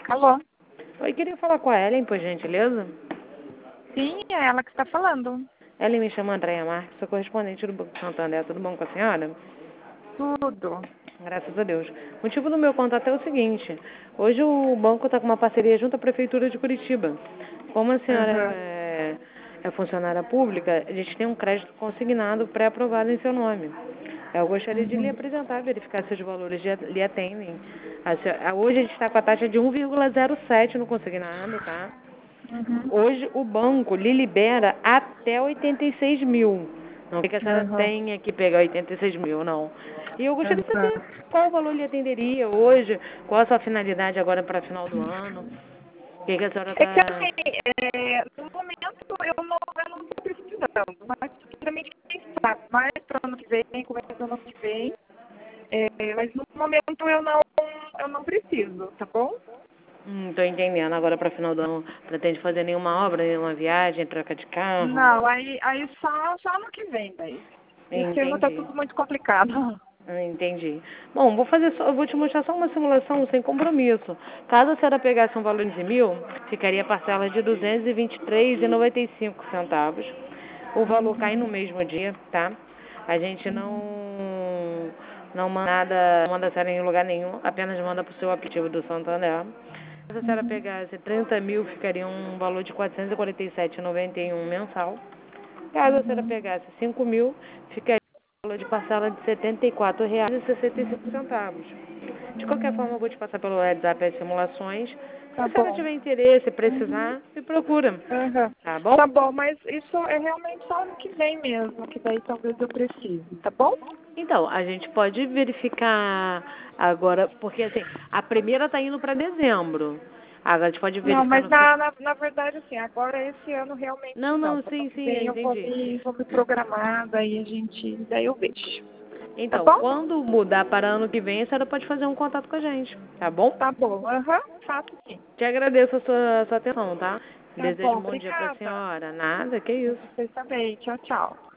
Alô? Oi, queria falar com a Ellen, por gentileza. Sim, é ela que está falando. Ellen, me chama Andréia Marques, sou correspondente do Banco Santander. Tudo bom com a senhora? Tudo. Graças a Deus. O motivo do meu contato é o seguinte. Hoje o banco está com uma parceria junto à Prefeitura de Curitiba. Como a senhora é funcionária pública, a gente tem um crédito consignado pré-aprovado em seu nome. Eu gostaria de lhe apresentar, verificar se os valores lhe atendem. Hoje a gente está com a taxa de 1,07 no consignado, tá? Hoje o banco lhe libera até 86 mil. Não sei que a senhora tenha que pegar 86 mil, não. E eu gostaria de saber qual valor lhe atenderia hoje, qual a sua finalidade agora para final do ano. O que a senhora É que está... assim, no momento eu não estou precisando, mas futuramente quem sabe, mais para o ano que vem, começa o ano que vem. Mas no momento eu não preciso, tá bom? Tô entendendo. Agora para final do ano, pretende fazer nenhuma obra, nenhuma viagem, troca de carro? Não, aí só ano que vem, daí. Esse ano tá Entendi. tudo muito complicado. Entendi. Bom, eu vou te mostrar só uma simulação sem compromisso. Caso a senhora pegasse um valor de 1.000, ficaria a parcela de R$ 223,95. O valor cai no mesmo dia, tá? A gente não manda a senhora em lugar nenhum, apenas manda para o seu aplicativo do Santander. Se a senhora pegasse 30 mil, ficaria um valor de R$ 447,91 mensal. Caso a senhora pegasse 5 mil, ficaria um valor de parcela de R$ 74,65. De qualquer forma, eu vou te passar pelo WhatsApp as simulações. Se Tá a senhora bom. tiver interesse, precisar, me procura. Tá bom? Tá bom, mas isso é realmente só ano que vem mesmo, que daí talvez eu precise, tá bom? Então, a gente pode verificar agora, porque assim, a primeira tá indo para dezembro. Agora a gente pode Não, verificar mas no fim. na verdade, assim, agora esse ano realmente Não, não. não, Para ano sim, que sim, eu vem entendi. vou me programar, daí eu vejo. Tá Então, bom? quando mudar para ano que vem, a senhora pode fazer um contato com a gente, tá bom? Tá bom, faço sim. Te agradeço a sua atenção, tá? Tá bom, Desejo um bom dia pra obrigada. senhora. Nada, que Pra isso. vocês também. Tchau, tchau.